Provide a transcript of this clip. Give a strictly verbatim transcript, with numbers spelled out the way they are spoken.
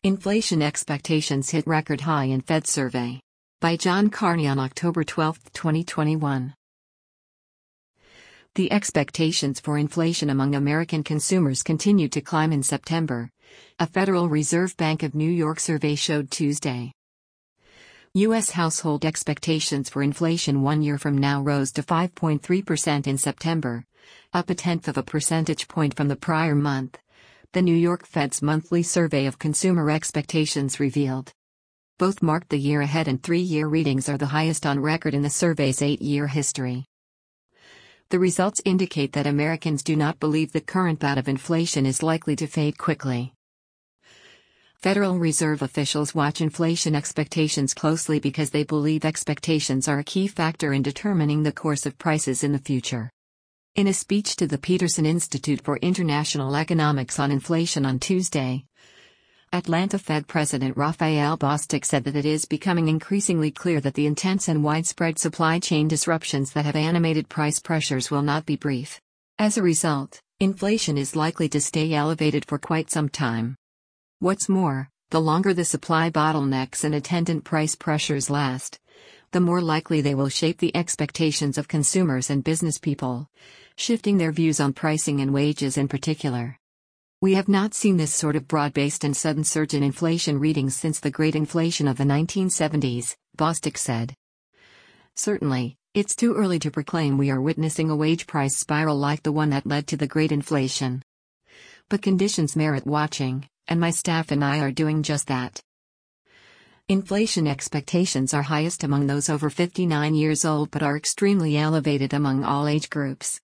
Inflation expectations hit record high in Fed survey. By John Carney on October twelfth, twenty twenty-one. The expectations for inflation among American consumers continued to climb in September, a Federal Reserve Bank of New York survey showed Tuesday. U S household expectations for inflation one year from now rose to five point three percent in September, up a tenth of a percentage point from the prior month, the New York Fed's monthly survey of consumer expectations revealed. Both marked the year ahead, and three-year readings are the highest on record in the survey's eight-year history. The results indicate that Americans do not believe the current bout of inflation is likely to fade quickly. Federal Reserve officials watch inflation expectations closely because they believe expectations are a key factor in determining the course of prices in the future. In a speech to the Peterson Institute for International Economics on inflation on Tuesday, Atlanta Fed President Raphael Bostic said that it is becoming increasingly clear that the intense and widespread supply chain disruptions that have animated price pressures will not be brief. As a result, inflation is likely to stay elevated for quite some time. What's more, the longer the supply bottlenecks and attendant price pressures last, the more likely they will shape the expectations of consumers and business people, shifting their views on pricing and wages in particular. We have not seen this sort of broad-based and sudden surge in inflation readings since the Great Inflation of the nineteen seventies, Bostic said. Certainly, it's too early to proclaim we are witnessing a wage price spiral like the one that led to the Great Inflation. But conditions merit watching, and my staff and I are doing just that. Inflation expectations are highest among those over fifty-nine years old but are extremely elevated among all age groups.